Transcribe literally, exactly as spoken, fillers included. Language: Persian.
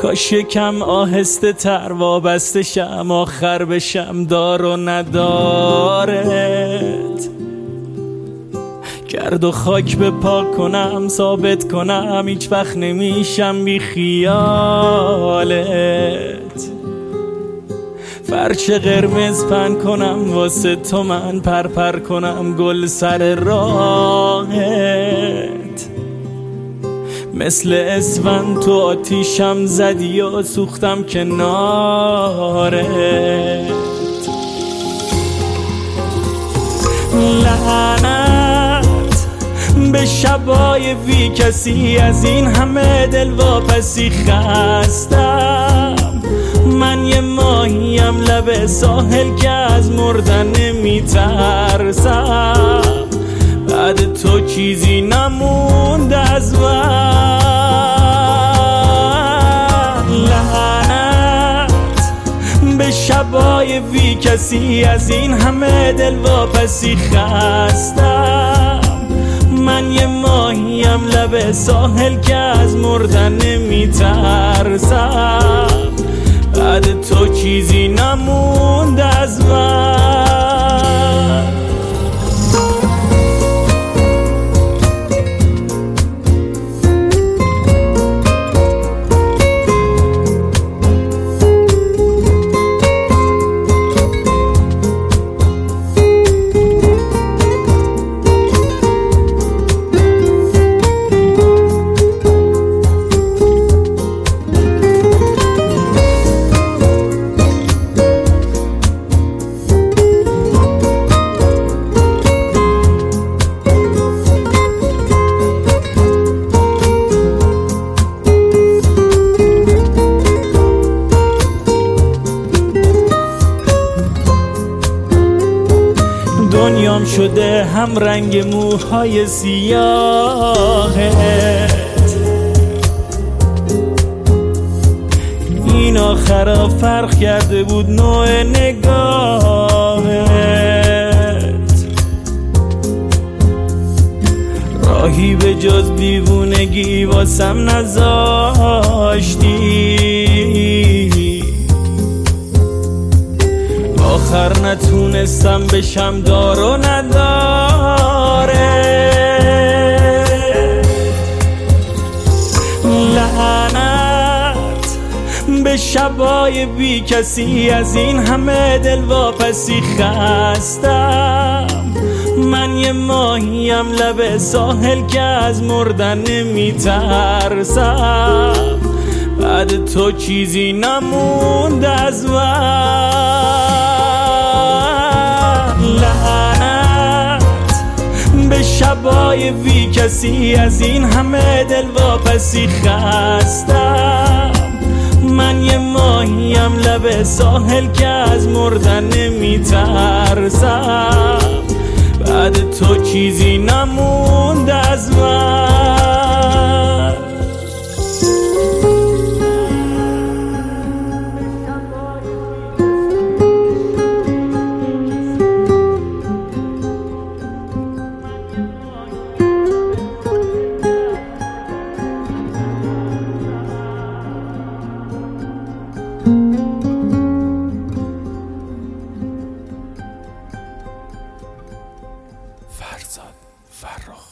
کاش یکم آهسته تر وابسته شم، آخر بشم دار و ندارت. گرد و خاک به پا کنم، ثابت کنم هیچ وقت نمیشم بی خیالت. فرش قرمز پن کنم واسه تو، من پر پر کنم گل سر راهت. مثل اسفند تو آتیشم زدی و سوختم کنارت. لعنت به شبای بی کسی، از این همه دل واپسی خستم. من یه ماهیم لب ساحل که از مردن نمیترسم. بعد تو چیزی نموند از من. لعنت به شبای بی کسی، از این همه دل واپسی خستم. من یه ماهیم لب ساحل که از مردن نمیترسم. بعد تو چیزی نموند از من. دنیام شده هم رنگ موهای سیاهت. این آخرا فرق کرده بود نوع نگاهت. راهی به جز دیوونگی واسم نذاشتی. آخر نتونستم بشم دار و نداره. لعنت به شبای بی کسی، از این همه دل واپسی خستم. من یه ماهیم لب ساحل که از مردن نمیترسم. بعد تو چیزی نموند از من. لعنت به شبای بی کسی، از این همه دل واپسی خستم. من یه ماهیم لب ساحل که از مردن نمیترسم. بعد تو چیزی نموند از من. فرزاد فرخ.